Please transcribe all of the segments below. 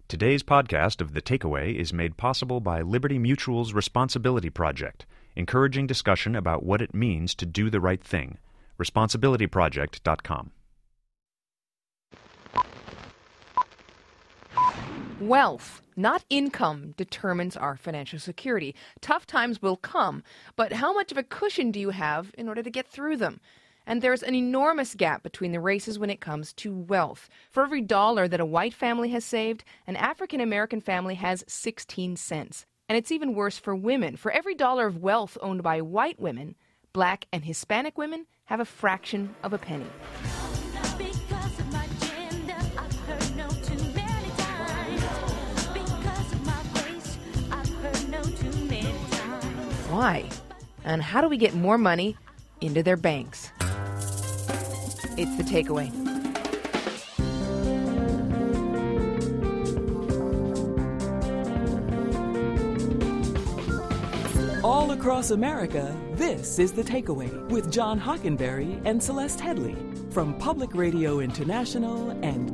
Today's podcast of The Takeaway is made possible by Liberty Mutual's Responsibility Project, encouraging discussion about what it means to do the right thing. Responsibilityproject.com. Wealth, not income, determines our financial security. Tough times will come, but how much of a cushion do you have in order to get through them? And there's an enormous gap between the races when it comes to wealth. For every dollar that a white family has saved, an African-American family has 16 cents. And it's even worse for women. For every dollar of wealth owned by white women, Black and Hispanic women have a fraction of a penny. Why? And how do we get more money into their banks? It's The Takeaway. All across America, this is The Takeaway with John Hockenberry and Celeste Headley from Public Radio International and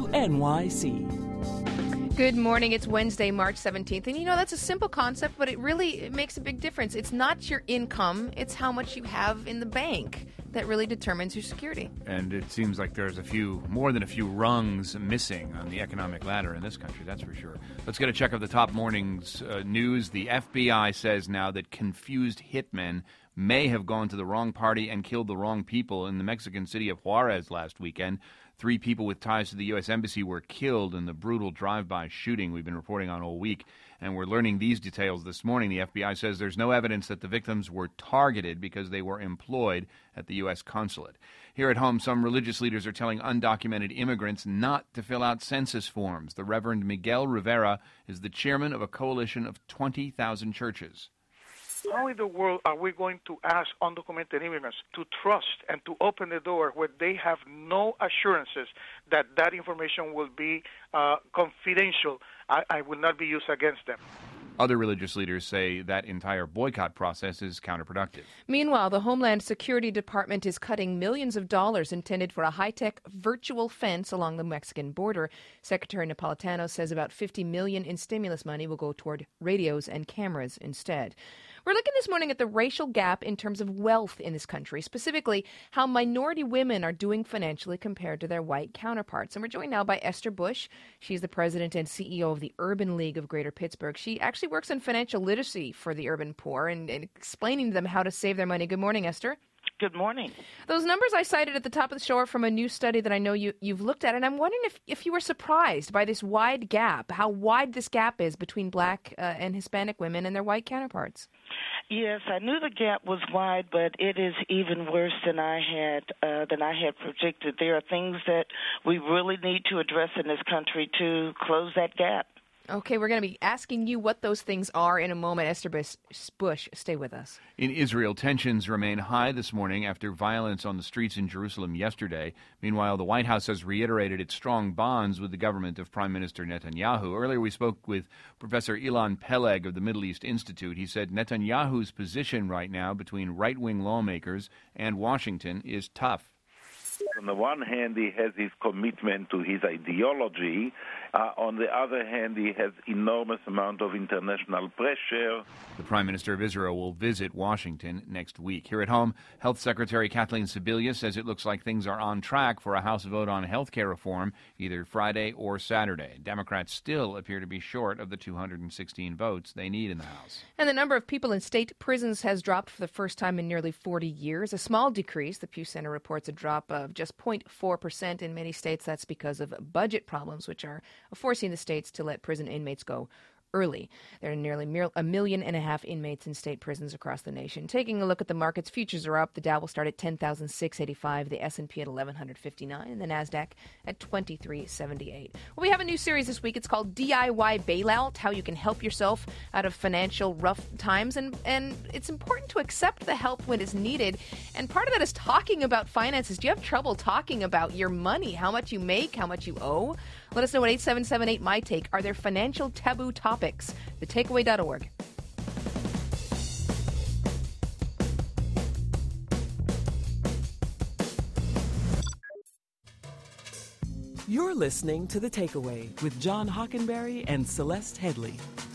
WNYC. Good morning. It's Wednesday, March 17th. And that's a simple concept, but it makes a big difference. It's not your income, it's how much you have in the bank that really determines your security. And it seems like there's more than a few rungs missing on the economic ladder in this country, that's for sure. Let's get a check of the top morning's news. The FBI says now that confused hitmen may have gone to the wrong party and killed the wrong people in the Mexican city of Juarez last weekend. 3 people with ties to the U.S. Embassy were killed in the brutal drive-by shooting we've been reporting on all week. And we're learning these details this morning. The FBI says there's no evidence that the victims were targeted because they were employed at the U.S. consulate. Here at home, some religious leaders are telling undocumented immigrants not to fill out census forms. The Reverend Miguel Rivera is the chairman of a coalition of 20,000 churches. How in the world are we going to ask undocumented immigrants to trust and to open the door where they have no assurances that that information will be confidential? I will not be used against them. Other religious leaders say that entire boycott process is counterproductive. Meanwhile, the Homeland Security Department is cutting millions of dollars intended for a high-tech virtual fence along the Mexican border. Secretary Napolitano says about $50 million in stimulus money will go toward radios and cameras instead. We're looking this morning at the racial gap in terms of wealth in this country, specifically how minority women are doing financially compared to their white counterparts. And we're joined now by Esther Bush. She's the president and CEO of the Urban League of Greater Pittsburgh. She actually works in financial literacy for the urban poor and explaining to them how to save their money. Good morning, Esther. Good morning. Those numbers I cited at the top of the show are from a new study that I know you've looked at, and I'm wondering if you were surprised by this wide gap, how wide this gap is between Black and Hispanic women and their white counterparts. Yes, I knew the gap was wide, but it is even worse than I had predicted. There are things that we really need to address in this country to close that gap. Okay, we're going to be asking you what those things are in a moment. Esther Bush, stay with us. In Israel, tensions remain high this morning after violence on the streets in Jerusalem yesterday. Meanwhile, the White House has reiterated its strong bonds with the government of Prime Minister Netanyahu. Earlier, we spoke with Professor Ilan Peleg of the Middle East Institute. He said Netanyahu's position right now between right-wing lawmakers and Washington is tough. On the one hand, he has his commitment to his ideology. On the other hand, he has enormous amount of international pressure. The Prime Minister of Israel will visit Washington next week. Here at home, Health Secretary Kathleen Sebelius says it looks like things are on track for a House vote on health care reform either Friday or Saturday. Democrats still appear to be short of the 216 votes they need in the House. And the number of people in state prisons has dropped for the first time in nearly 40 years. A small decrease. The Pew Center reports a drop of just 0.4% in many states. That's because of budget problems, which are forcing the states to let prison inmates go early. There are nearly 1.5 million inmates in state prisons across the nation. Taking a look at the markets, futures are up. The Dow will start at 10,685, the S&P at 1,159, and the NASDAQ at 2,378. Well, we have a new series this week. It's called DIY Bailout, how you can help yourself out of financial rough times. And it's important to accept the help when it's needed. And part of that is talking about finances. Do you have trouble talking about your money, how much you make, how much you owe? Let us know at 877-8-MY-TAKE. Are there financial taboo topics? TheTakeaway.org. You're listening to The Takeaway with John Hockenberry and Celeste Headlee.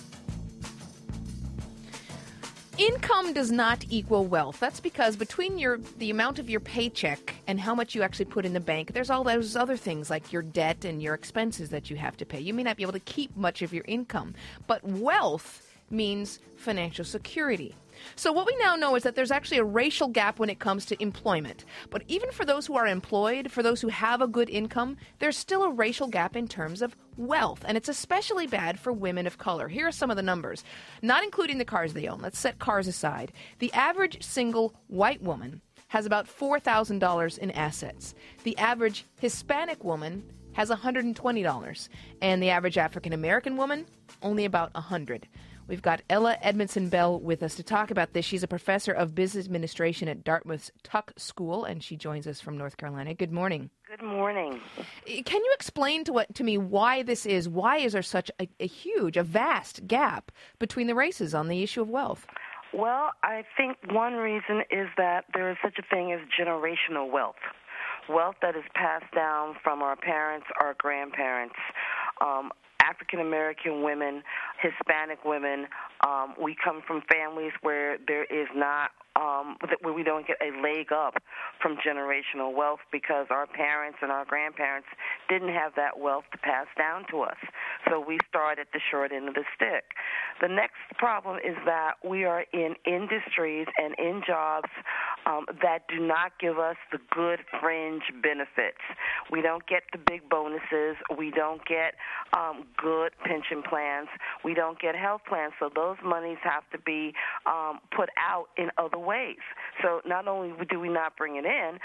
Income does not equal wealth. That's because between the amount of your paycheck and how much you actually put in the bank, there's all those other things like your debt and your expenses that you have to pay. You may not be able to keep much of your income, but wealth means financial security. So what we now know is that there's actually a racial gap when it comes to employment. But even for those who are employed, for those who have a good income, there's still a racial gap in terms of wealth. And it's especially bad for women of color. Here are some of the numbers, not including the cars they own. Let's set cars aside. The average single white woman has about $4,000 in assets. The average Hispanic woman has $120. And the average African American woman, only about $100. We've got Ella Edmondson Bell with us to talk about this. She's a professor of business administration at Dartmouth's Tuck School, and she joins us from North Carolina. Good morning. Good morning. Can you explain to me why this is? Why is there such a vast gap between the races on the issue of wealth? Well, I think one reason is that there is such a thing as generational wealth. Wealth that is passed down from our parents, our grandparents, African American women, Hispanic women. We come from families where there is not, where we don't get a leg up from generational wealth because our parents and our grandparents didn't have that wealth to pass down to us. So we start at the short end of the stick. The next problem is that we are in industries and in jobs that do not give us the good fringe benefits. We don't get the big bonuses. We don't get good pension plans. We don't get health plans. So those monies have to be put out in other ways. So not only do we not bring it in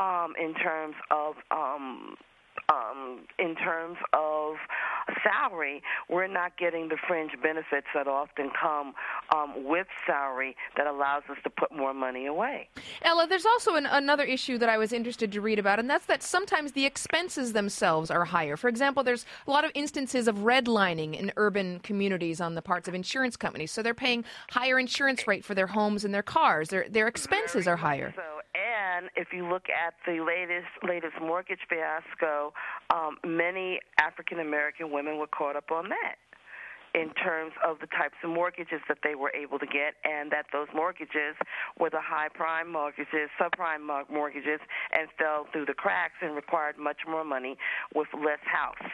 terms of salary, we're not getting the fringe benefits that often come with salary that allows us to put more money away. Ella, there's also another issue that I was interested to read about, and that's that sometimes the expenses themselves are higher. For example, there's a lot of instances of redlining in urban communities on the parts of insurance companies, so they're paying higher insurance rate for their homes and their cars. Their expenses are higher. So, and if you look at the latest mortgage fiasco, many African American women were caught up on that in terms of the types of mortgages that they were able to get, and that those mortgages were the high prime mortgages, subprime mortgages, and fell through the cracks and required much more money with less house.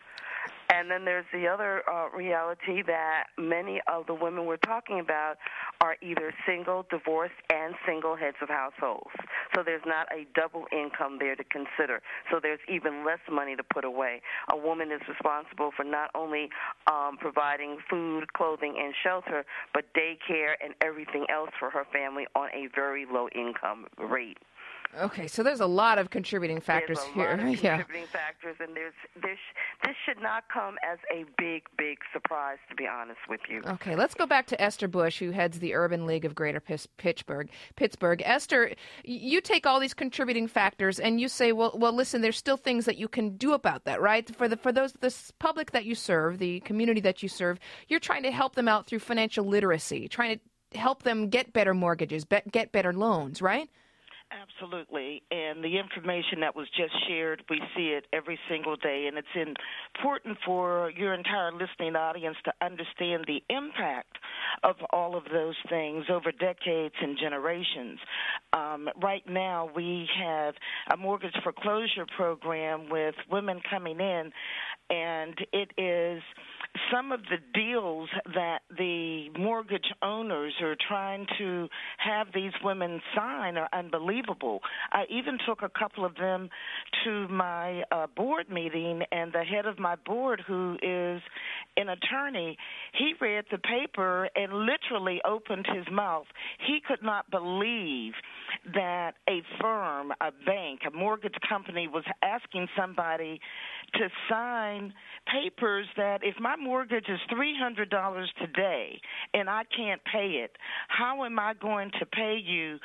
And then there's the other reality that many of the women we're talking about are either single, divorced, and single heads of households. So there's not a double income there to consider. So there's even less money to put away. A woman is responsible for not only providing food, clothing, and shelter, but daycare and everything else for her family on a very low income rate. Okay, so there's a lot of contributing factors here. There's a lot of contributing factors, and this should not come as a big surprise, to be honest with you. Okay, let's go back to Esther Bush, who heads the Urban League of Greater Pittsburgh. Esther, you take all these contributing factors and you say, well, listen, there's still things that you can do about that, right? For the public that you serve, the community that you serve, you're trying to help them out through financial literacy, trying to help them get better mortgages, get better loans, right? Absolutely. And the information that was just shared, we see it every single day. And it's important for your entire listening audience to understand the impact of all of those things over decades and generations. Right now, we have a mortgage foreclosure program with women coming in, and it is some of the deals that the mortgage owners are trying to have these women sign are unbelievable. I even took a couple of them to my board meeting, and the head of my board, who is an attorney, he read the paper and literally opened his mouth. He could not believe that a firm, a bank, a mortgage company was asking somebody to sign papers that if my mortgage is $300 today and I can't pay it, how am I going to pay you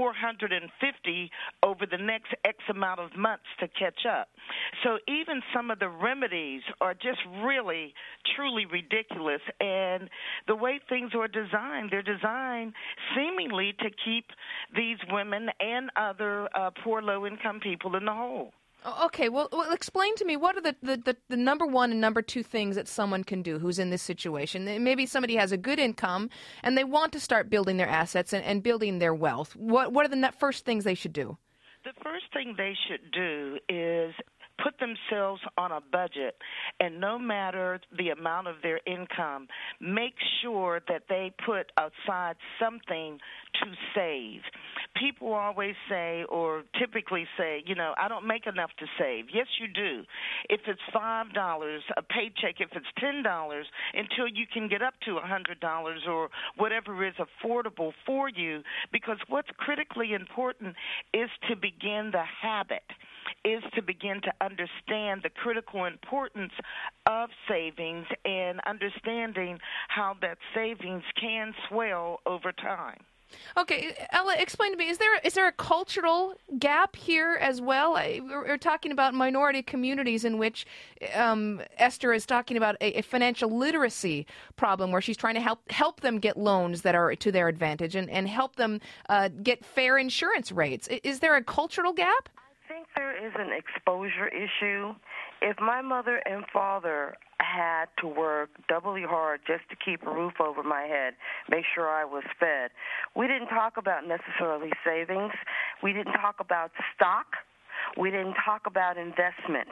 $450 over the next X amount of months to catch up? So even some of the remedies are just really, truly ridiculous. And the way things are designed, they're designed seemingly to keep these women and other poor, low-income people in the hole. Okay, well, explain to me, what are the number one and number two things that someone can do who's in this situation? Maybe somebody has a good income and they want to start building their assets and building their wealth. What are the first things they should do? The first thing they should do is put themselves on a budget, and no matter the amount of their income, make sure that they put aside something to save. People always say, or typically say, I don't make enough to save. Yes, you do. If it's $5 a paycheck, if it's $10, until you can get up to $100 or whatever is affordable for you, because what's critically important is to begin the habit, is to begin to understand the critical importance of savings and understanding how that savings can swell over time. Okay, Ella, explain to me, is there a cultural gap here as well? We're talking about minority communities in which Esther is talking about a financial literacy problem where she's trying to help them get loans that are to their advantage and help them get fair insurance rates. Is there a cultural gap? I think there is an exposure issue. If my mother and father had to work doubly hard just to keep a roof over my head, make sure I was fed, we didn't talk about necessarily savings. We didn't talk about stock. We didn't talk about investment.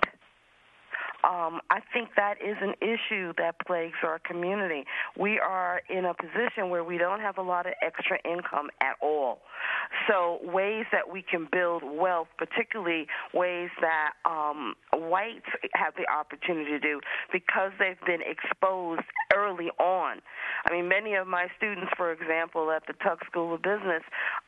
I think that is an issue that plagues our community. We are in a position where we don't have a lot of extra income at all. So ways that we can build wealth, particularly ways that whites have the opportunity to do because they've been exposed early on. I mean, many of my students, for example, at the Tuck School of Business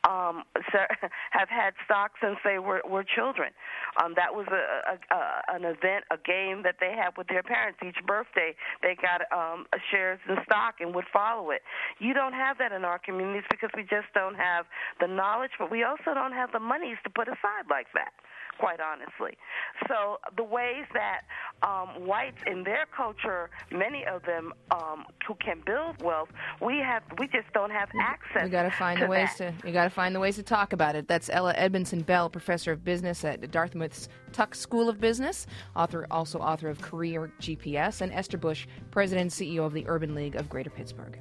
have had stock since they were children. That was an event, a game that they had with their parents. Each birthday, they got shares in stock and would follow it. You don't have that in our communities because we just don't have the knowledge, but we also don't have the monies to put aside like that, quite honestly. So the ways that whites in their culture, many of them who can build wealth, we just don't have access. We got to find the ways to. We got to find the ways to talk about it. That's Ella Edmondson Bell, professor of business at Dartmouth's Tuck School of Business, author of Career GPS, and Esther Bush, president and CEO of the Urban League of Greater Pittsburgh.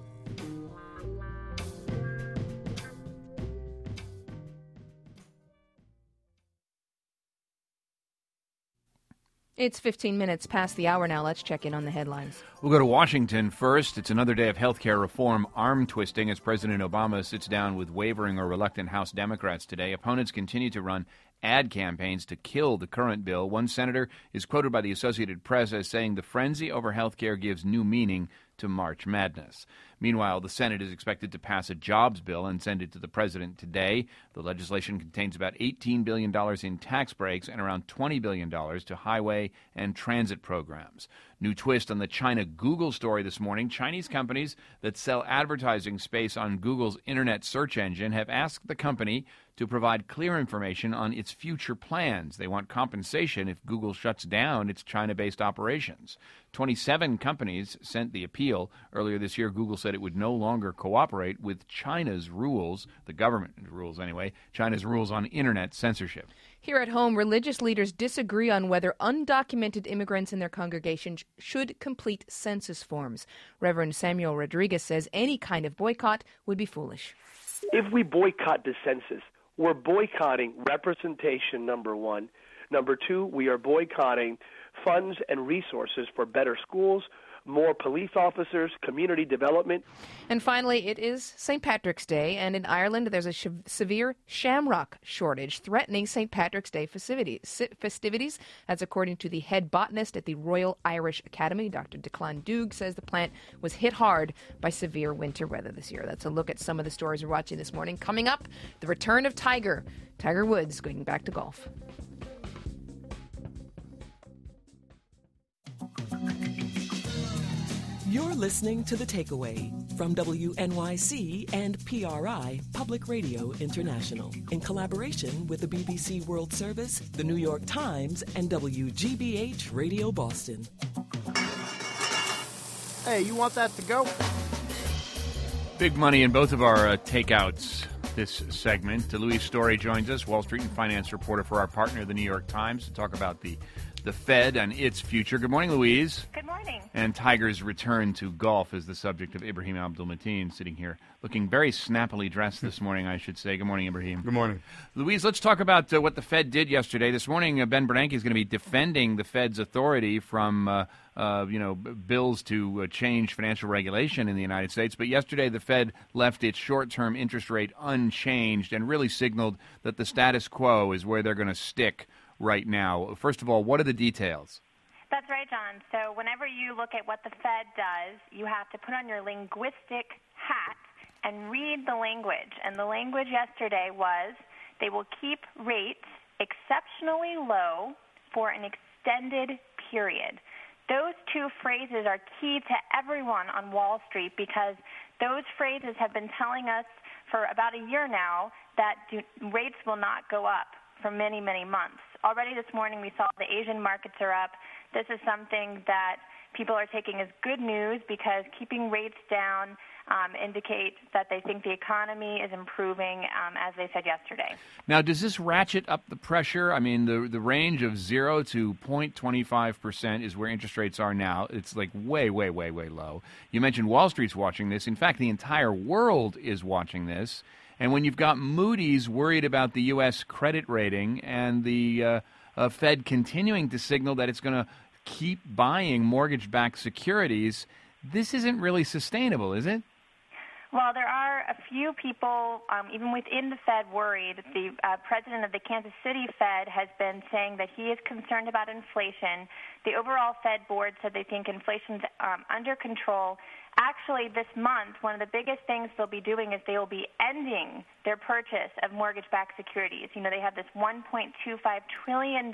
It's 15 minutes past the hour now. Let's check in on the headlines. We'll go to Washington first. It's another day of health care reform arm-twisting as President Obama sits down with wavering or reluctant House Democrats today. Opponents continue to run ad campaigns to kill the current bill. One senator is quoted by the Associated Press as saying the frenzy over health care gives new meaning to March Madness. Meanwhile, the Senate is expected to pass a jobs bill and send it to the president today. The legislation contains about $18 billion in tax breaks and around $20 billion to highway and transit programs. New twist on the China Google story this morning. Chinese companies that sell advertising space on Google's internet search engine have asked the company to provide clear information on its future plans. They want compensation if Google shuts down its China-based operations. 27 companies sent the appeal. Earlier this year, Google said it would no longer cooperate with China's rules, the government rules anyway, China's rules on internet censorship. Here at home, religious leaders disagree on whether undocumented immigrants in their congregations should complete census forms. Reverend Samuel Rodriguez says any kind of boycott would be foolish. If we boycott the census, we're boycotting representation, number one. Number two, we are boycotting funds and resources for better schools, more police officers, community development. And finally, it is St. Patrick's Day, and in Ireland there's a severe shamrock shortage threatening St. Patrick's Day festivities. That's according to the head botanist at the Royal Irish Academy. Dr. Declan Doug says the plant was hit hard by severe winter weather this year. That's a look at some of the stories we're watching this morning. Coming up, the return of Tiger Woods going back to golf. You're listening to The Takeaway from WNYC and PRI, Public Radio International, in collaboration with the BBC World Service, the New York Times, and WGBH Radio Boston. Hey, you want that to go? Big money in both of our takeouts this segment. Louise Story joins us, Wall Street and finance reporter for our partner, the New York Times, to talk about the Fed and its future. Good morning, Louise. Good morning. And Tiger's return to golf is the subject of Ibrahim Abdul-Mateen, sitting here looking very snappily dressed this morning, I should say. Good morning, Ibrahim. Good morning. Louise, let's talk about what the Fed did yesterday. This morning, Ben Bernanke is going to be defending the Fed's authority from bills to change financial regulation in the United States. But yesterday, the Fed left its short-term interest rate unchanged and really signaled that the status quo is where they're going to stick right now. First of all, what are the details? That's right, John. So whenever you look at what the Fed does, you have to put on your linguistic hat and read the language. And the language yesterday was they will keep rates exceptionally low for an extended period. Those two phrases are key to everyone on Wall Street because those phrases have been telling us for about a year now that rates will not go up for many, many months. Already this morning we saw the Asian markets are up. This is something that people are taking as good news because keeping rates down indicates that they think the economy is improving, as they said yesterday. Now, does this ratchet up the pressure? I mean, the range of 0 to 0.25% is where interest rates are now. It's like way, way, way, way low. You mentioned Wall Street's watching this. In fact, the entire world is watching this. And when you've got Moody's worried about the U.S. credit rating and the Fed continuing to signal that it's going to keep buying mortgage-backed securities, this isn't really sustainable, is it? Well, there are a few people, even within the Fed, worried. The president of the Kansas City Fed has been saying that he is concerned about inflation. The overall Fed board said they think inflation's under control. Actually, this month, one of the biggest things they'll be doing is they will be ending their purchase of mortgage-backed securities. You know, they have this $1.25 trillion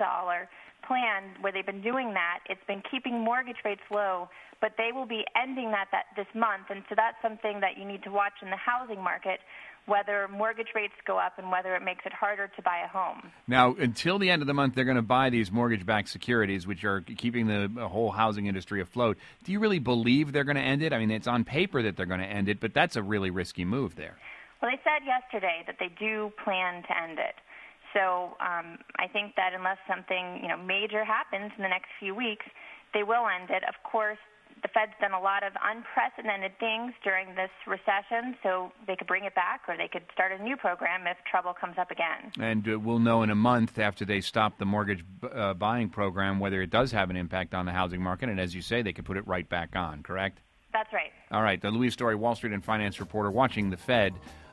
plan where they've been doing that. It's been keeping mortgage rates low, but they will be ending that this month. And so that's something that you need to watch in the housing market, whether mortgage rates go up and whether it makes it harder to buy a home. Now, until the end of the month, they're going to buy these mortgage-backed securities, which are keeping the whole housing industry afloat. Do you really believe they're going to end it? I mean, it's on paper that they're going to end it, but that's a really risky move there. Well, they said yesterday that they do plan to end it. So I think that unless something major happens in the next few weeks, they will end it. Of course, the Fed's done a lot of unprecedented things during this recession, so they could bring it back or they could start a new program if trouble comes up again. And we'll know in a month after they stop the mortgage buying program whether it does have an impact on the housing market. And as you say, they could put it right back on, correct? That's right. All right. The Louise Story, Wall Street and finance reporter, watching the Fed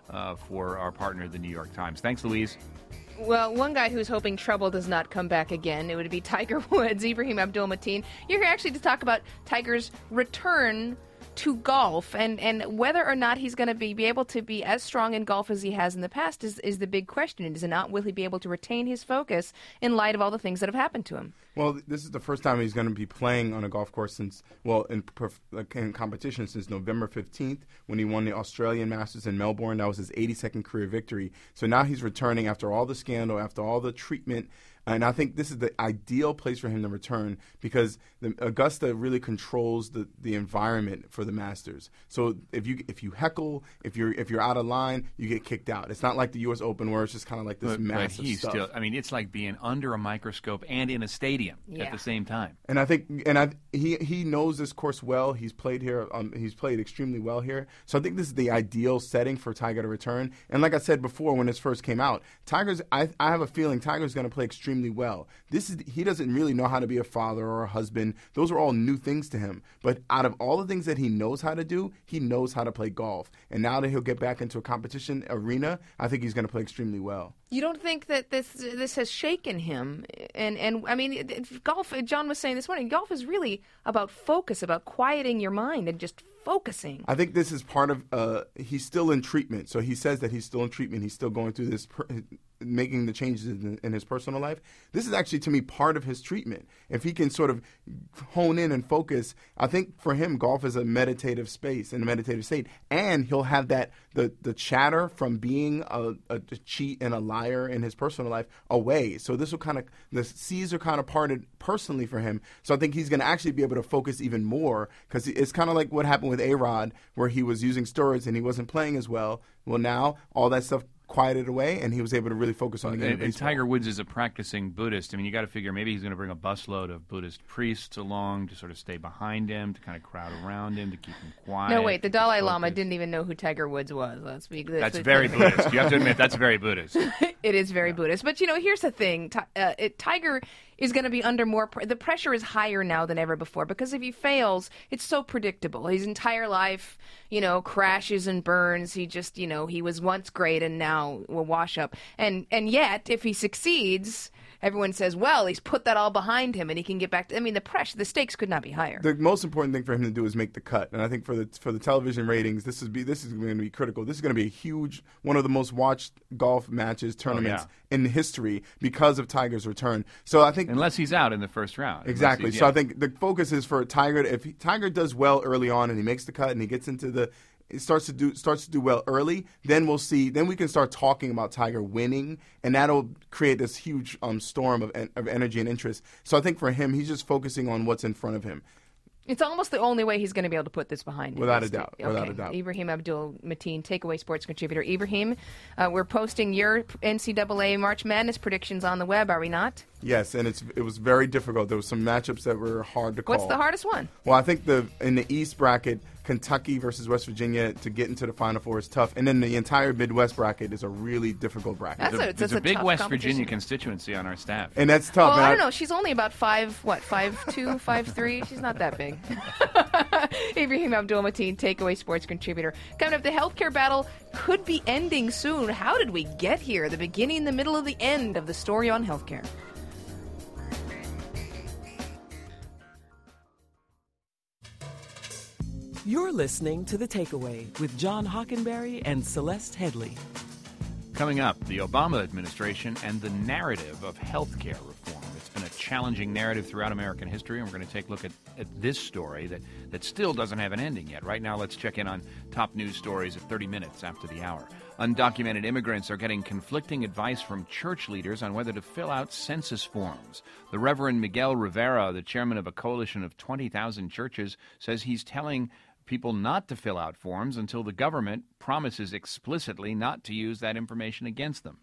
for our partner, the New York Times. Thanks, Louise. Well, one guy who's hoping trouble does not come back again, it would be Tiger Woods. Ibrahim Abdul-Mateen. You're here actually to talk about Tiger's return to golf and whether or not he's going to be able to be as strong in golf as he has in the past is the big question. And will he be able to retain his focus in light of all the things that have happened to him? Well, this is the first time he's going to be playing on a golf course in competition since November 15th when he won the Australian Masters in Melbourne. That was his 82nd career victory. So now he's returning after all the scandal, after all the treatment. And I think this is the ideal place for him to return because Augusta really controls the environment for the Masters. So if you heckle, if you're out of line, you get kicked out. It's not like the U.S. Open where it's just kind of like this massive but he's stuff. Still, I mean, it's like being under a microscope and in a stadium at the same time. And I think he knows this course well. He's played here. He's played extremely well here. So I think this is the ideal setting for Tiger to return. And like I said before, when this first came out, I have a feeling Tiger's going to play extremely well. He doesn't really know how to be a father or a husband. Those are all new things to him. But out of all the things that he knows how to do, he knows how to play golf. And now that he'll get back into a competition arena, I think he's going to play extremely well. You don't think that this has shaken him? And I mean, golf, John was saying this morning, golf is really about focus, about quieting your mind and just focusing. I think this is part of, he's still in treatment. So he says that he's still in treatment. He's still going through this, making the changes in his personal life. This is actually, to me, part of his treatment. If he can sort of hone in and focus, I think for him, golf is a meditative space and a meditative state. And he'll have that, the chatter from being a cheat and a liar in his personal life away. So this will the seas are kind of parted personally for him. So I think he's going to actually be able to focus even more because it's kind of like what happened with A-Rod where he was using steroids and he wasn't playing as well. Well, now all that stuff quieted away, and he was able to really focus on the game of And baseball. Tiger Woods is a practicing Buddhist. I mean, you got to figure maybe he's going to bring a busload of Buddhist priests along to sort of stay behind him, to kind of crowd around him, to keep him quiet. No, wait, the Dalai focused. Lama didn't even know who Tiger Woods was. That's very Buddhist. You have to admit, that's very Buddhist. It is very Buddhist. But, here's the thing. Tiger is going to be under more the pressure is higher now than ever before, because if he fails, it's so predictable. His entire life, crashes and burns. He just, he was once great and now will wash up. And yet, if he succeeds, everyone says, well, he's put that all behind him and he can get back to, the stakes could not be higher. The most important thing for him to do is make the cut, and I think for the television ratings, this is going to be critical. This is going to be a huge, one of the most watched golf tournaments in history because of Tiger's return. So I think unless he's out in the first round, exactly. So I think the focus is for Tiger. If Tiger does well early on and he makes the cut and he gets into it starts to do well early, then we'll see. Then we can start talking about Tiger winning, and that'll create this huge storm of energy and interest. So I think for him, he's just focusing on what's in front of him. It's almost the only way he's going to be able to put this behind him. Without a doubt. Okay. Without a doubt. Ibrahim Abdul-Mateen, Takeaway Sports contributor. Ibrahim, we're posting your NCAA March Madness predictions on the web, are we not? Yes, and it was very difficult. There were some matchups that were hard to call. What's the hardest one? Well, I think in the East bracket, Kentucky versus West Virginia to get into the Final Four is tough. And then the entire Midwest bracket is a really difficult bracket. There's a big West Virginia constituency on our staff. And that's tough. Well, I don't know. She's only about 5'2", 5'3". She's not that big. Ibrahim Abdul-Mateen, Takeaway Sports contributor. Coming up, the healthcare battle could be ending soon. How did we get here? The beginning, the middle, and the end of the story on healthcare. You're listening to The Takeaway with John Hockenberry and Celeste Headley. Coming up, the Obama administration and the narrative of health care reform. It's been a challenging narrative throughout American history, and we're going to take a look at this story that still doesn't have an ending yet. Right now, let's check in on top news stories at 30 minutes after the hour. Undocumented immigrants are getting conflicting advice from church leaders on whether to fill out census forms. The Reverend Miguel Rivera, the chairman of a coalition of 20,000 churches, says he's telling people not to fill out forms until the government promises explicitly not to use that information against them.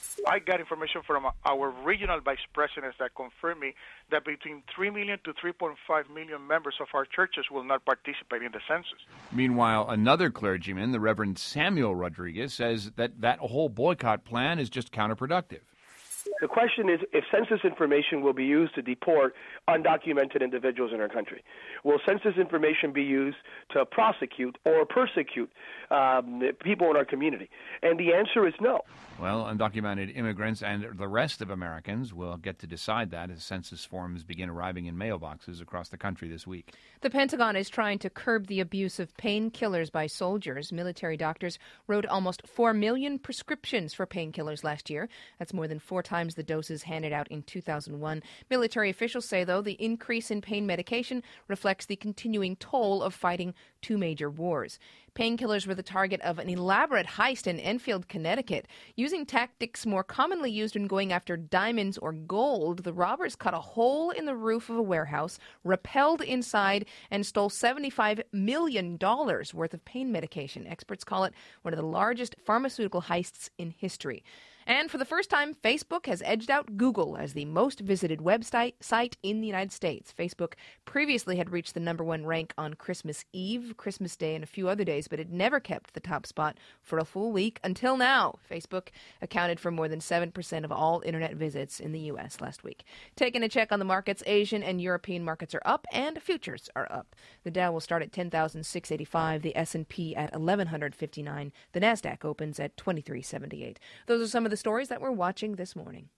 I got information from our regional vice presidents that confirm me that between 3 million to 3.5 million members of our churches will not participate in the census. Meanwhile, another clergyman, the Reverend Samuel Rodriguez, says that whole boycott plan is just counterproductive. The question is if census information will be used to deport undocumented individuals in our country. Will census information be used to prosecute or persecute people in our community? And the answer is no. Well, undocumented immigrants and the rest of Americans will get to decide that as census forms begin arriving in mailboxes across the country this week. The Pentagon is trying to curb the abuse of painkillers by soldiers. Military doctors wrote almost 4 million prescriptions for painkillers last year. That's more than 4 times the doses handed out in 2001. Military officials say, though, the increase in pain medication reflects the continuing toll of fighting 2 major wars. Painkillers were the target of an elaborate heist in Enfield, Connecticut. Using tactics more commonly used when going after diamonds or gold, the robbers cut a hole in the roof of a warehouse, rappelled inside, and stole $75 million worth of pain medication. Experts call it one of the largest pharmaceutical heists in history. And for the first time, Facebook has edged out Google as the most visited website in the United States. Facebook previously had reached the #1 rank on Christmas Eve, Christmas Day, and a few other days, but it never kept the top spot for a full week until now. Facebook accounted for more than 7% of all internet visits in the U.S. last week. Taking a check on the markets, Asian and European markets are up, and futures are up. The Dow will start at 10,685, the S&P at 1,159, the NASDAQ opens at 2378. Those are some of the stories that we're watching this morning.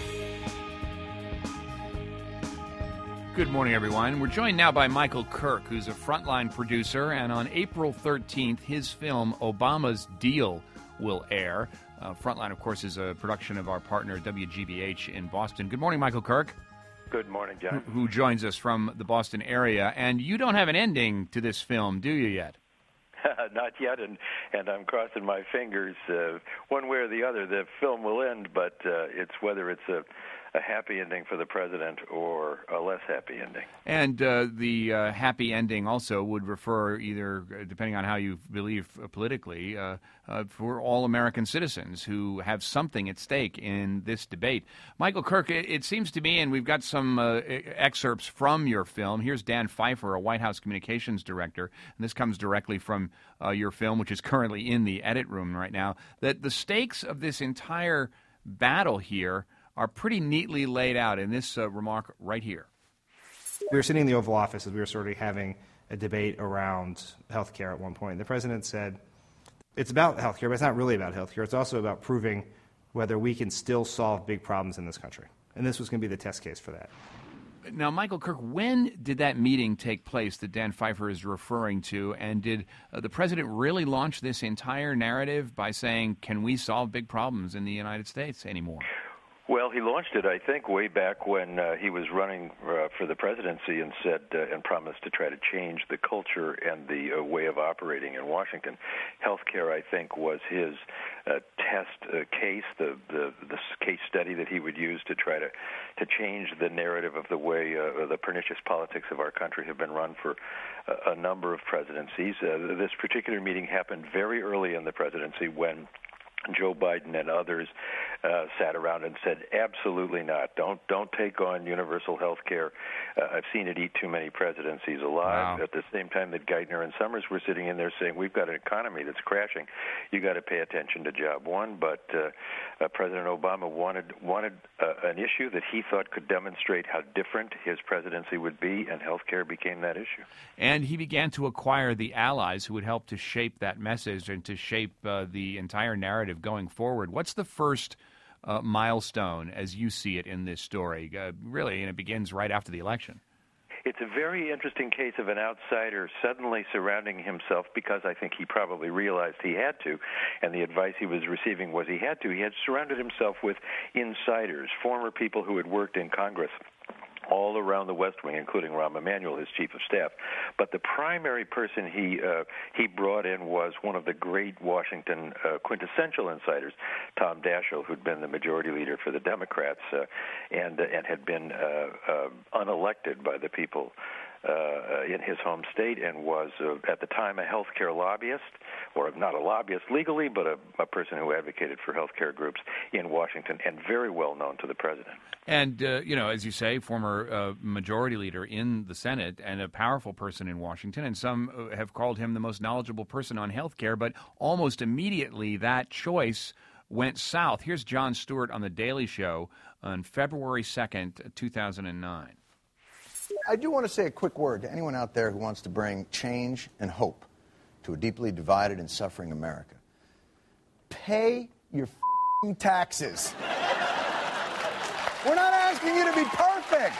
Good morning, everyone. We're joined now by Michael Kirk, who's a frontline producer, and on April 13th, his film Obama's Deal will air. Frontline, of course, is a production of our partner WGBH in Boston. Good morning, Michael Kirk. Good morning, John. Who joins us from the Boston area. And you don't have an ending to this film, do you yet? Not yet, and I'm crossing my fingers one way or the other. The film will end, but it's whether it's a happy ending for the president or a less happy ending. And the happy ending also would refer either, depending on how you believe politically, for all American citizens who have something at stake in this debate. Michael Kirk, it seems to me, and we've got some excerpts from your film. Here's Dan Pfeiffer, a White House communications director, and this comes directly from your film, which is currently in the edit room right now, that the stakes of this entire battle here are pretty neatly laid out in this remark right here. We were sitting in the Oval Office as we were sort of having a debate around health care at one point. The president said, it's about health care, but it's not really about health care. It's also about proving whether we can still solve big problems in this country. And this was going to be the test case for that. Now, Michael Kirk, when did that meeting take place that Dan Pfeiffer is referring to? And did the president really launch this entire narrative by saying, can we solve big problems in the United States anymore? Well, he launched it, I think, way back when he was running for the presidency and said and promised to try to change the culture and the way of operating in Washington. Healthcare, I think, was his test case, the case study that he would use to try to change the narrative of the way the pernicious politics of our country have been run for a number of presidencies. This particular meeting happened very early in the presidency when Joe Biden and others sat around and said, absolutely not. Don't take on universal health care. I've seen it eat too many presidencies alive. Wow. At the same time that Geithner and Summers were sitting in there saying, we've got an economy that's crashing. You got to pay attention to job one. But President Obama wanted an issue that he thought could demonstrate how different his presidency would be, and health care became that issue. And he began to acquire the allies who would help to shape that message and to shape the entire narrative going forward. What's the first milestone as you see it in this story? Really, and it begins right after the election. It's a very interesting case of an outsider suddenly surrounding himself, because I think he probably realized he had to, and the advice he was receiving was he had to. He had surrounded himself with insiders, former people who had worked in Congress all around the West Wing, including Rahm Emanuel, his chief of staff. But the primary person he brought in was one of the great Washington quintessential insiders, Tom Daschle, who'd been the majority leader for the Democrats and had been unelected by the people in his home state, and was at the time a health care lobbyist, or not a lobbyist legally, but a person who advocated for health care groups in Washington, and very well known to the president. And, as you say, former majority leader in the Senate and a powerful person in Washington, and some have called him the most knowledgeable person on health care, but almost immediately that choice went south. Here's Jon Stewart on The Daily Show on February 2nd, 2009. I do want to say a quick word to anyone out there who wants to bring change and hope to a deeply divided and suffering America. Pay your taxes. We're not asking you to be perfect.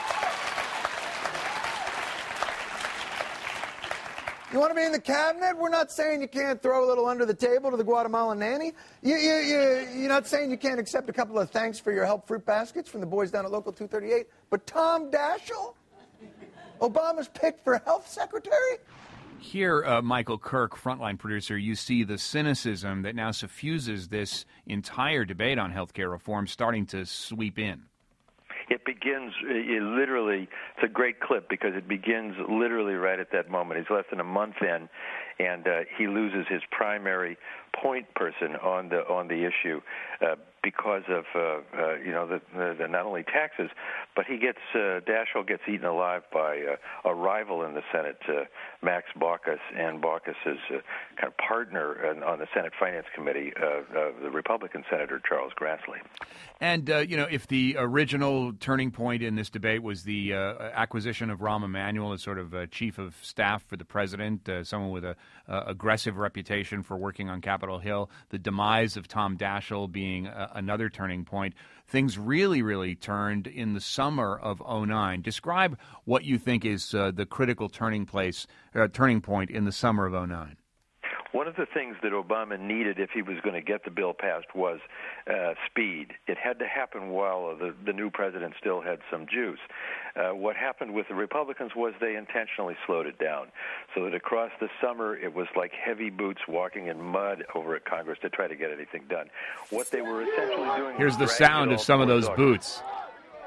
You want to be in the cabinet? We're not saying you can't throw a little under the table to the Guatemalan nanny. You're not saying you can't accept a couple of thanks for your help fruit baskets from the boys down at Local 238. But Tom Daschle? Obama's pick for health secretary? Here, Michael Kirk, frontline producer, you see the cynicism that now suffuses this entire debate on health care reform starting to sweep in. It begins literally, it's a great clip because it begins literally right at that moment. He's less than a month in, and he loses his primary point person on the issue because of the not only taxes, but he gets Daschle gets eaten alive by a rival in the Senate, Max Baucus, and Baucus's kind of partner on the Senate Finance Committee, the Republican Senator Charles Grassley. And if the original turning point in this debate was the acquisition of Rahm Emanuel as sort of chief of staff for the president, someone with a aggressive reputation for working on Capitol Hill, the demise of Tom Daschle being another turning point, things really turned in the summer of 2009. Describe what you think is the critical turning point in the summer of 2009. One of the things that Obama needed if he was going to get the bill passed was speed. It had to happen while the new president still had some juice. What happened with the Republicans was they intentionally slowed it down, so that across the summer it was like heavy boots walking in mud over at Congress to try to get anything done. What they were essentially doing... Here's the sound of some of those boots.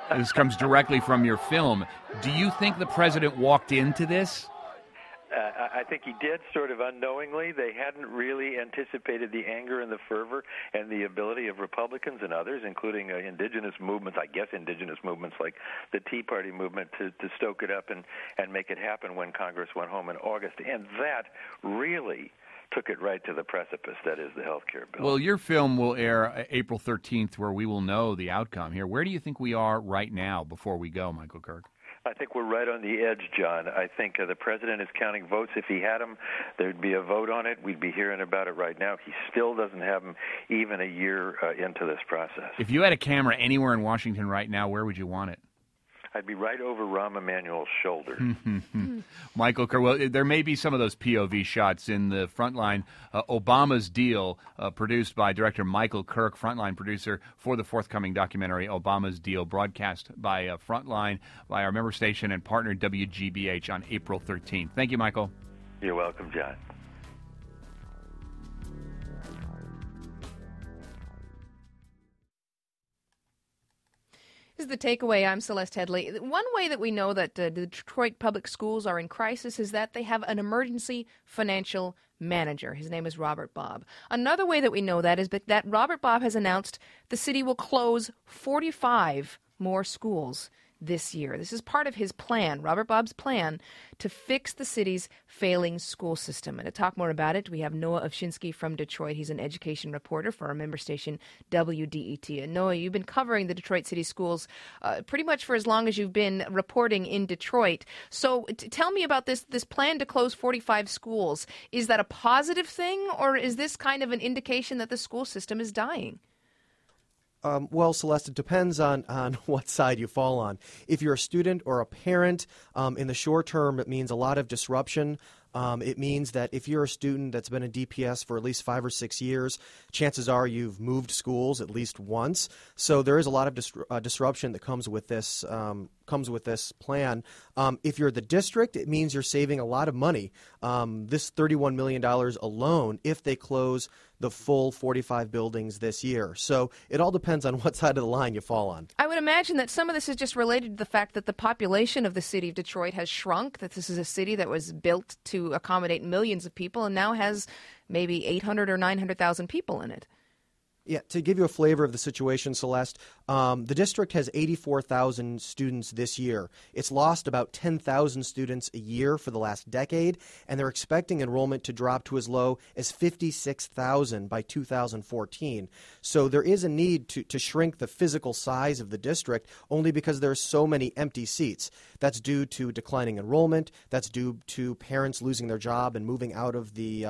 This comes directly from your film. Do you think the president walked into this? I think he did, sort of unknowingly. They hadn't really anticipated the anger and the fervor and the ability of Republicans and others, including indigenous movements like the Tea Party movement, to stoke it up and make it happen when Congress went home in August. And that really took it right to the precipice, that is the health care bill. Well, your film will air April 13th, where we will know the outcome here. Where do you think we are right now before we go, Michael Kirk? I think we're right on the edge, John. I think the president is counting votes. If he had them, there'd be a vote on it. We'd be hearing about it right now. He still doesn't have them even a year into this process. If you had a camera anywhere in Washington right now, where would you want it? I'd be right over Rahm Emanuel's shoulder. Michael Kirk, well, there may be some of those POV shots in the Frontline Obama's Deal, produced by director Michael Kirk, Frontline producer for the forthcoming documentary Obama's Deal, broadcast by Frontline, by our member station and partner WGBH on April 13th. Thank you, Michael. You're welcome, John. This is The Takeaway. I'm Celeste Headley. One way that we know that the Detroit public schools are in crisis is that they have an emergency financial manager. His name is Robert Bobb. Another way that we know that is that Robert Bobb has announced the city will close 45 more schools this year. This is part of his plan, Robert Bobb's plan, to fix the city's failing school system. And to talk more about it, we have Noah Ovchinsky from Detroit. He's an education reporter for our member station, WDET. And Noah, you've been covering the Detroit City Schools pretty much for as long as you've been reporting in Detroit. So tell me about this plan to close 45 schools. Is that a positive thing, or is this kind of an indication that the school system is dying? Well, Celeste, it depends on what side you fall on. If you're a student or a parent, in the short term, it means a lot of disruption. It means that if you're a student that's been in DPS for at least 5 or 6 years, chances are you've moved schools at least once. So there is a lot of disruption that comes with this plan. If you're the district, it means you're saving a lot of money. This $31 million alone, if they close the full 45 buildings this year. So it all depends on what side of the line you fall on. I would imagine that some of this is just related to the fact that the population of the city of Detroit has shrunk, that this is a city that was built to accommodate millions of people and now has maybe 800 or 900,000 people in it. Yeah, to give you a flavor of the situation, Celeste, the district has 84,000 students this year. It's lost about 10,000 students a year for the last decade, and they're expecting enrollment to drop to as low as 56,000 by 2014. So there is a need to shrink the physical size of the district only because there are so many empty seats. That's due to declining enrollment. That's due to parents losing their job and moving out of the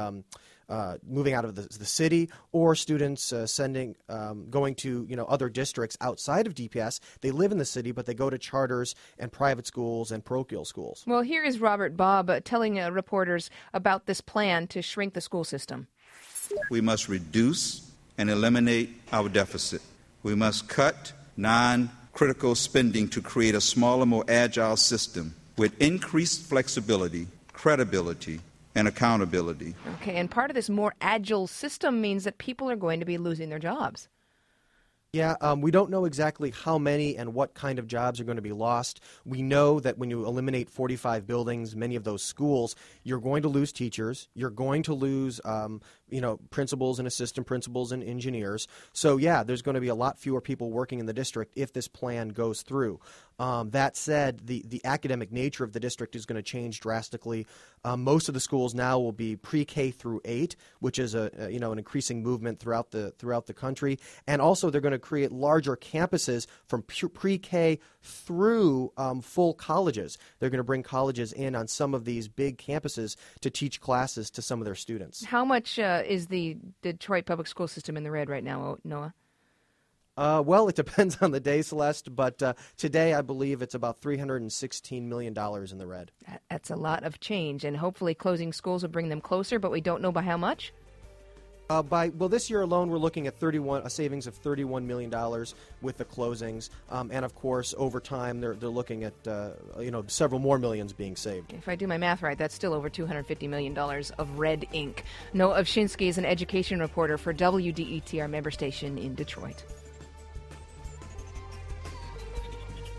city, or students going to other districts outside of DPS. They live in the city, but they go to charters and private schools and parochial schools. Well, here is Robert Bobb telling reporters about this plan to shrink the school system. We must reduce and eliminate our deficit. We must cut non-critical spending to create a smaller, more agile system with increased flexibility, credibility, and accountability. Okay, and part of this more agile system means that people are going to be losing their jobs. Yeah, we don't know exactly how many and what kind of jobs are going to be lost. We know that when you eliminate 45 buildings, many of those schools, you're going to lose teachers. You're going to lose, principals and assistant principals and engineers. So, yeah, there's going to be a lot fewer people working in the district if this plan goes through. That said, the academic nature of the district is going to change drastically. Most of the schools now will be pre-K through 8, which is an increasing movement throughout the country, and also they're going to create larger campuses from pre-K through full colleges. They're going to bring colleges in on some of these big campuses to teach classes to some of their students. How much is the Detroit public school system in the red right now, Noah? Well, it depends on the day, Celeste, but today I believe it's about $316 million in the red. That's a lot of change, and hopefully closing schools will bring them closer, but we don't know by how much? This year alone, we're looking at a savings of $31 million with the closings, and of course, over time, they're looking at several more millions being saved. If I do my math right, that's still over $250 million of red ink. Noah Ovchinsky is an education reporter for WDET, our member station in Detroit.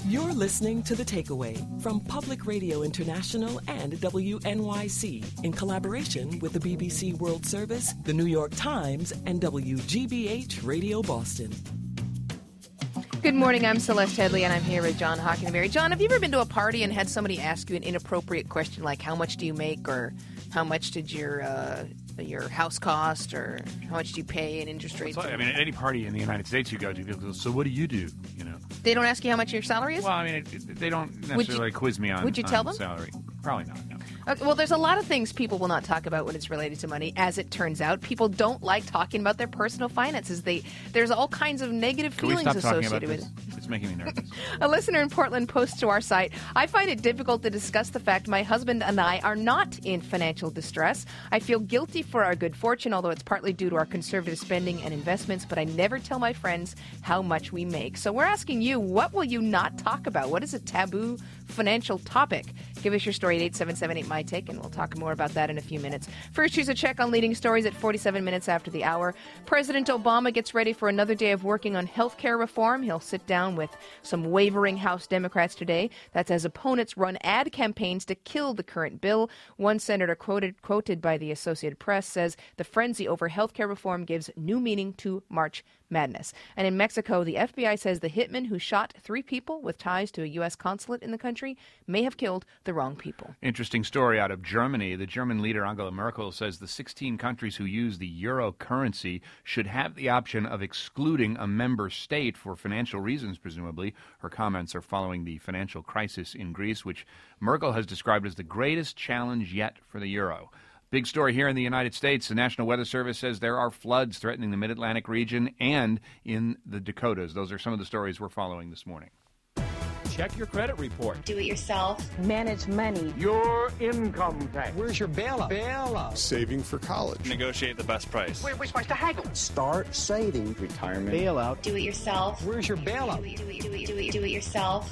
You're listening to The Takeaway from Public Radio International and WNYC in collaboration with the BBC World Service, the New York Times, and WGBH Radio Boston. Good morning, I'm Celeste Headley, and I'm here with John Hockenberry. John, have you ever been to a party and had somebody ask you an inappropriate question like, how much do you make, or how much did your house cost, or how much do you pay in interest rates? I mean, at any party in the United States you go to, people go, so what do you do? You know, they don't ask you how much your salary is? Well, I mean, they don't necessarily quiz me on Would you tell them? Salary. Probably not, no. Okay, well, there's a lot of things people will not talk about when it's related to money. As it turns out, people don't like talking about their personal finances. There's all kinds of negative feelings associated with it. It's making me nervous. A listener in Portland posts to our site, I find it difficult to discuss the fact my husband and I are not in financial distress. I feel guilty for our good fortune, although it's partly due to our conservative spending and investments, but I never tell my friends how much we make. So we're asking you, what will you not talk about? What is a taboo financial topic? Give us your story at 877-8MY-TAKE, and we'll talk more about that in a few minutes. First, here's a check on leading stories at 47 minutes after the hour. President Obama gets ready for another day of working on health care reform. He'll sit down with some wavering House Democrats today. That's as opponents run ad campaigns to kill the current bill. One senator quoted by the Associated Press says the frenzy over health care reform gives new meaning to March Madness. And in Mexico, the FBI says the hitman who shot 3 people with ties to a U.S. consulate in the country may have killed the wrong people. Interesting story out of Germany. The German leader Angela Merkel says the 16 countries who use the euro currency should have the option of excluding a member state for financial reasons, presumably. Her comments are following the financial crisis in Greece, which Merkel has described as the greatest challenge yet for the euro. Big story here in the United States. The National Weather Service says there are floods threatening the Mid-Atlantic region and in the Dakotas. Those are some of the stories we're following this morning. Check your credit report. Do it yourself. Manage money. Your income tax. Where's your bailout? Bailout. Saving for college. Negotiate the best price. We're supposed to haggle. Start saving. Retirement. Bailout. Do it yourself. Where's your bailout? Do it yourself.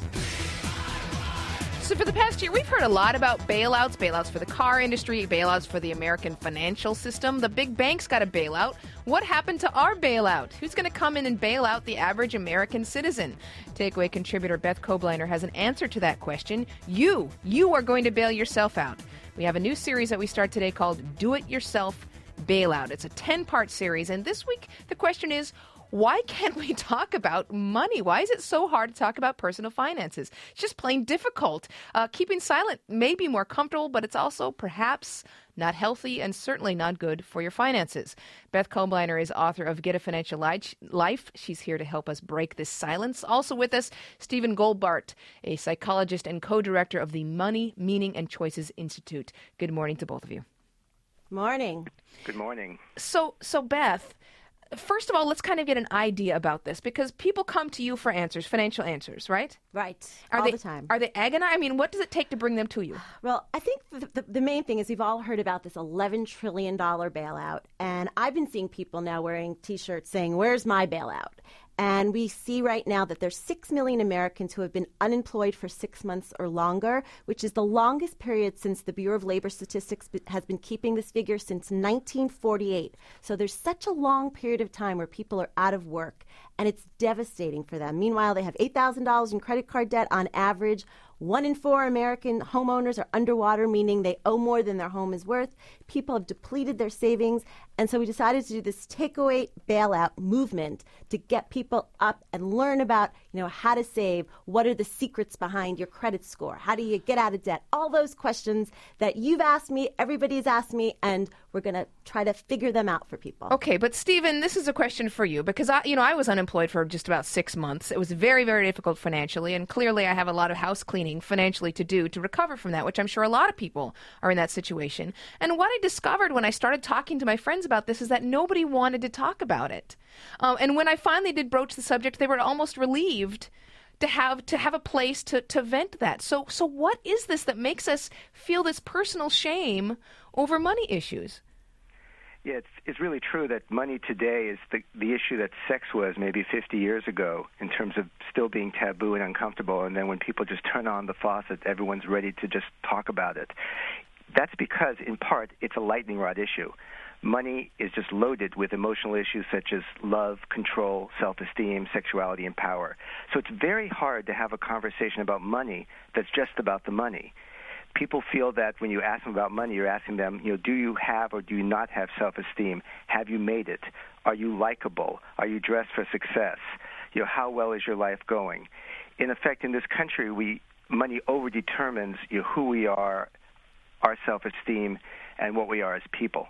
So for the past year, we've heard a lot about bailouts for the car industry, bailouts for the American financial system. The big banks got a bailout. What happened to our bailout? Who's going to come in and bail out the average American citizen? Takeaway contributor Beth Kobliner has an answer to that question. You are going to bail yourself out. We have a new series that we start today called Do It Yourself Bailout. It's a 10-part series, and this week the question is, why can't we talk about money? Why is it so hard to talk about personal finances? It's just plain difficult. Keeping silent may be more comfortable, but it's also perhaps not healthy and certainly not good for your finances. Beth Kobliner is author of Get a Financial Life. She's here to help us break this silence. Also with us, Stephen Goldbart, a psychologist and co-director of the Money, Meaning, and Choices Institute. Good morning to both of you. Morning. Good morning. So Beth, first of all, let's kind of get an idea about this, because people come to you for answers, financial answers, right? Right. All the time. Are they agonized? I mean, what does it take to bring them to you? Well, I think the main thing is we've all heard about this $11 trillion bailout, and I've been seeing people now wearing T-shirts saying, "Where's my bailout?" And we see right now that there's 6 million Americans who have been unemployed for 6 months or longer, which is the longest period since the Bureau of Labor Statistics has been keeping this figure since 1948. So there's such a long period of time where people are out of work, and it's devastating for them. Meanwhile, they have $8,000 in credit card debt on average. 1 in 4 American homeowners are underwater, meaning they owe more than their home is worth. People have depleted their savings. And so we decided to do this takeaway bailout movement to get people up and learn about, how to save. What are the secrets behind your credit score? How do you get out of debt? All those questions that you've asked me, everybody's asked me, and we're going to try to figure them out for people. Okay, but Stephen, this is a question for you, because I was unemployed for just about 6 months. It was very, very difficult financially, and clearly I have a lot of house cleaning financially to do to recover from that, which I'm sure a lot of people are in that situation. And what I discovered when I started talking to my friends about this is that nobody wanted to talk about it. And when I finally did broach the subject, they were almost relieved to have a place to vent that. So what is this that makes us feel this personal shame over money issues? Yeah, it's really true that money today is the issue that sex was maybe 50 years ago, in terms of still being taboo and uncomfortable. And then when people just turn on the faucet, everyone's ready to just talk about it. That's because, in part, it's a lightning rod issue. money is just loaded with emotional issues such as love, control, self-esteem, sexuality, and power. So it's very hard to have a conversation about money that's just about the money. People feel that when you ask them about money, you're asking them, do you have or do you not have self-esteem? Have you made it? Are you likable? Are you dressed for success? How well is your life going? In effect, in this country, money overdetermines who we are, our self-esteem, and what we are as people.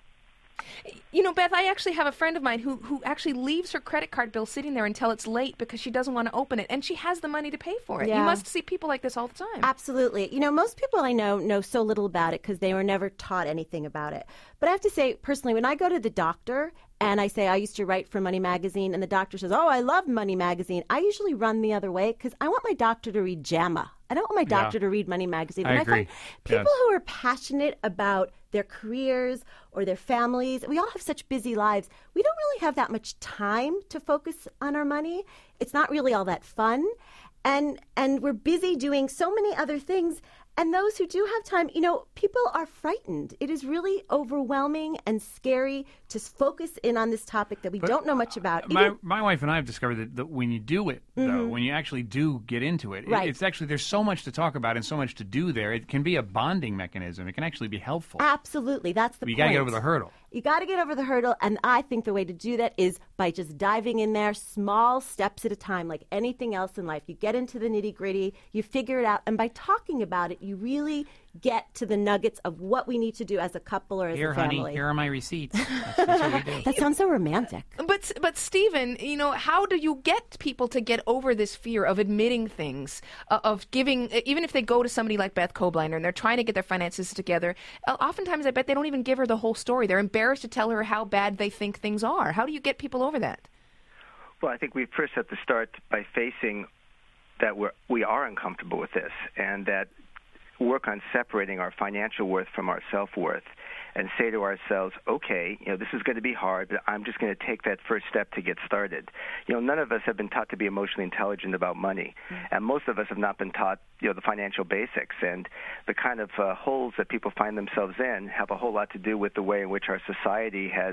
Beth, I actually have a friend of mine who actually leaves her credit card bill sitting there until it's late because she doesn't want to open it, and she has the money to pay for it. Yeah. You must see people like this all the time. Absolutely. Most people I know so little about it because they were never taught anything about it. But I have to say, personally, when I go to the doctor and I say I used to write for Money Magazine, and the doctor says, I love Money Magazine, I usually run the other way because I want my doctor to read JAMA. I don't want my doctor to read Money Magazine. I agree. I find people who are passionate about their careers or their families, we all have such busy lives. We don't really have that much time to focus on our money. It's not really all that fun. And we're busy doing so many other things. And those who do have time, people are frightened. It is really overwhelming and scary to focus in on this topic that we don't know much about. My wife and I have discovered that when you do it, though, when you actually do get into it, it's actually, there's so much to talk about and so much to do there. It can be a bonding mechanism. It can actually be helpful. Absolutely. That's the point. You got to get over the hurdle. You got to get over the hurdle, and I think the way to do that is by just diving in there, small steps at a time, like anything else in life. You get into the nitty-gritty, you figure it out, and by talking about it, you really get to the nuggets of what we need to do as a couple or as a family. Honey, here are my receipts. That's what we do. That sounds so romantic. But Stephen, how do you get people to get over this fear of admitting things, of giving, even if they go to somebody like Beth Kobliner and they're trying to get their finances together, oftentimes I bet they don't even give her the whole story. They're embarrassed to tell her how bad they think things are. How do you get people over that? Well, I think we first have to start by facing that we are uncomfortable with this, and that work on separating our financial worth from our self-worth, and say to ourselves, okay, this is going to be hard, but I'm just going to take that first step to get started. None of us have been taught to be emotionally intelligent about money, and most of us have not been taught, the financial basics, and the kind of holes that people find themselves in have a whole lot to do with the way in which our society has,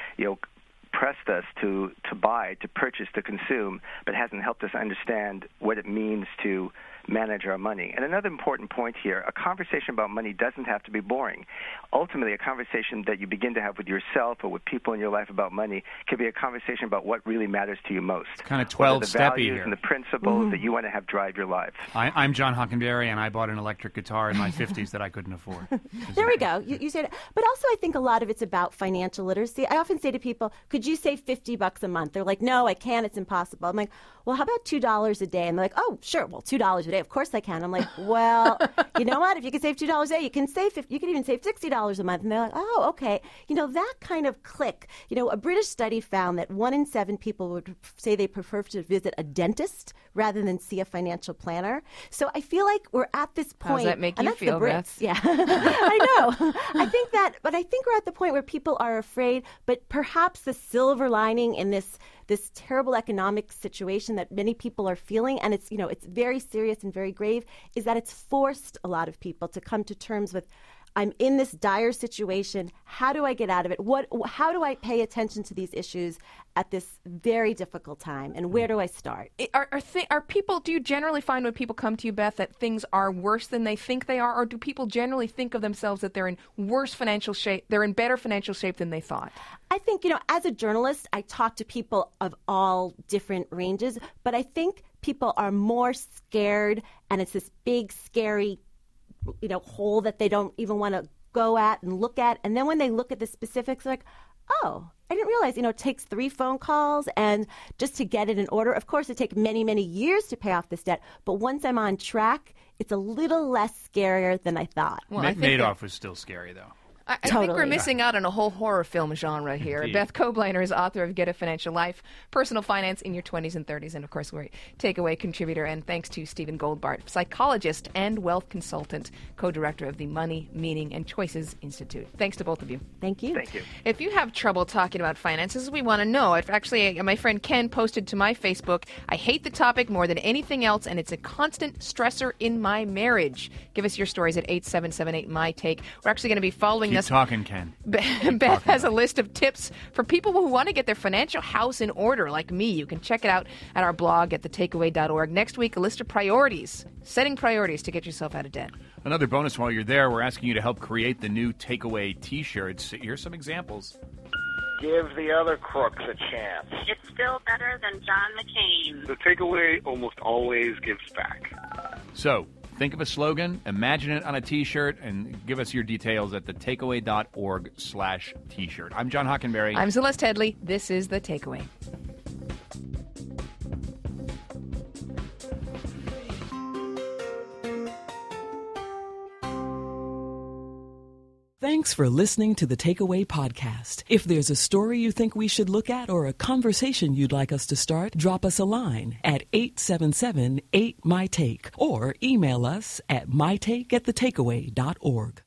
pressed us to buy, to purchase, to consume, but hasn't helped us understand what it means to manage our money. And another important point here, a conversation about money doesn't have to be boring. Ultimately, a conversation that you begin to have with yourself or with people in your life about money can be a conversation about what really matters to you most. It's kind of 12-steppy here. And the principles that you want to have drive your life. I'm John Hockenberry, and I bought an electric guitar in my 50s that I couldn't afford. There we go. You said it. But also I think a lot of it's about financial literacy. I often say to people, could you save $50 a month? They're like, no, I can't. It's impossible. I'm like, well, how about $2 a day? And they're like, oh, sure. Well, $2 a day. Of course I can. I'm like, well, you know what? If you can save $2 a day, you can even save $60 a month. And they're like, oh, okay. That kind of click. A British study found that 1 in 7 people would say they prefer to visit a dentist rather than see a financial planner. So I feel like we're at this point. How does that make you feel, Beth? Yeah, I know. I think we're at the point where people are afraid, but perhaps the silver lining in this terrible economic situation that many people are feeling, and it's very serious and very grave, is that it's forced a lot of people to come to terms with, I'm in this dire situation. How do I get out of it? How do I pay attention to these issues at this very difficult time? And where do I start? Are people? Do you generally find when people come to you, Beth, that things are worse than they think they are, or do people generally think of themselves that they're in worse financial shape? They're in better financial shape than they thought. I think as a journalist, I talk to people of all different ranges, but I think people are more scared, and it's this big, scary hole that they don't even want to go at and look at. And then when they look at the specifics, they're like, oh, I didn't realize, it takes 3 phone calls and just to get it in order. Of course, it takes many, many years to pay off this debt. But once I'm on track, it's a little less scarier than I thought. Well, Madoff was still scary, though. I think we're missing out on a whole horror film genre here. Indeed. Beth Kobliner is author of Get a Financial Life, Personal Finance in Your 20s and 30s, and, of course, we're Takeaway contributor. And thanks to Stephen Goldbart, psychologist and wealth consultant, co-director of the Money, Meaning, and Choices Institute. Thanks to both of you. Thank you. Thank you. If you have trouble talking about finances, we want to know. Actually, my friend Ken posted to my Facebook, I hate the topic more than anything else, and it's a constant stressor in my marriage. Give us your stories at 8778-MY-TAKE. We're actually going to be following joining us. Keep talking, Ken. Beth has a list of tips for people who want to get their financial house in order, like me. You can check it out at our blog at thetakeaway.org. Next week, a list of priorities, setting priorities to get yourself out of debt. Another bonus while you're there, we're asking you to help create the new Takeaway T-shirts. Here's some examples. Give the other crooks a chance. It's still better than John McCain. The takeaway almost always gives back. So, think of a slogan, imagine it on a T-shirt, and give us your details at thetakeaway.org/T-shirt. I'm John Hockenberry. I'm Celeste Headley. This is The Takeaway. Thanks for listening to the Takeaway Podcast. If there's a story you think we should look at or a conversation you'd like us to start, drop us a line at 877-8MY-TAKE or email us at mytake@thetakeaway.org.